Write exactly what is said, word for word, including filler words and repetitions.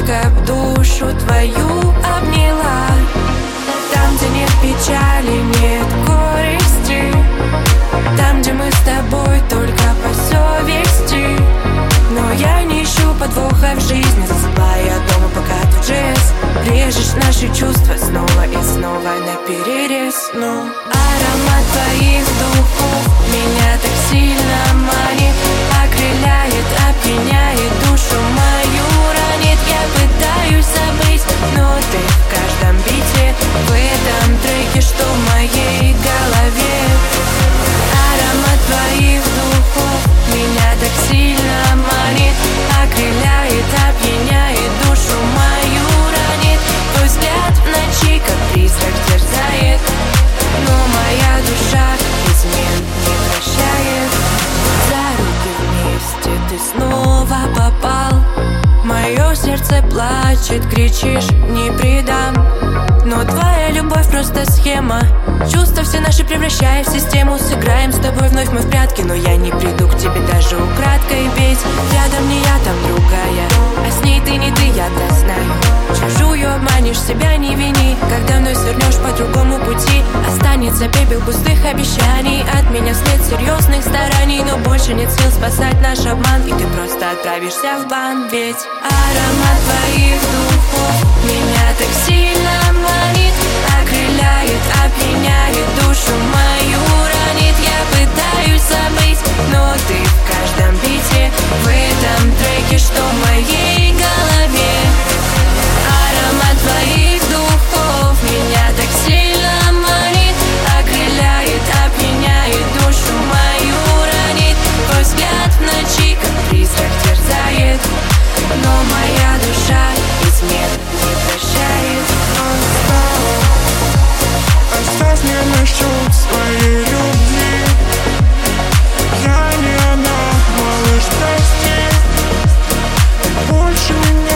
только б душу твою обняла. Там, где нет печали, нет горести, там, где мы с тобой только по совести. Но я не ищу подвоха в жизни, засыпая дома, пока ты джаз. Режешь наши чувства снова и снова наперерез. Но аромат твоих духов меня так сильно манит, окрыляет, опьяняет, душу мою ранит. Я пытаюсь забыть, но ты в каждом бите, в этом треке, что в моей голове. Аромат твоих духов меня так сильно манит, окрыляет, опьяняет, душу мою ранит. Твой взгляд в ночи, как призрак, терзает, но моя душа измен не прощает. За руки вместе ты снова попал, мое сердце плачет, кричишь, не предам. Но твоя любовь просто схема, чувства все наши превращая в систему. Сыграем с тобой вновь мы в прятки, но я не приду к тебе даже украдкой. Ведь рядом не я, там другая, а с ней ты не ты, я-то знаю. Чужую обманешь, себя не вини, когда вновь свернешь по другому пути. Останется пепел пустых обещаний, от меня след серьезных стараний. Но больше нет сил спасать наш обман, и ты просто отправишься в бан. Ведь аромат твоих духов меня так сильно манит, окрыляет, опьяняет, душу мою ранит. Я пытаюсь забыть, но ты в каждом бите, в этом треке, что в моей голове. Аромат твоих духов меня так сильно манит, окрыляет, опьяняет, душу мою ранит. Твой взгляд в ночи, как призрак, терзает, но моя душа измен не прощает. Оставь мне насчет своей любви, я не она, малыш, прости. Больше меня